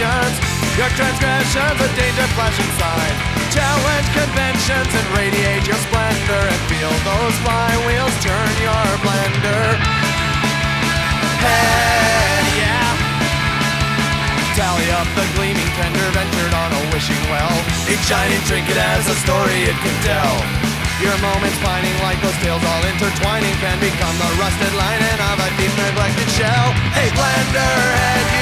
temptations, your transgressions, a danger flashing sign. Challenge conventions and radiate your splendor, and feel those flywheels turn your blender. Head, yeah. Tally up the gleaming tender ventured on a wishing well. Each shining trinket has a story it can tell. Your moments pining like those tales all intertwining can become the rusted lining of a deep neglected shell. Hey, blender head,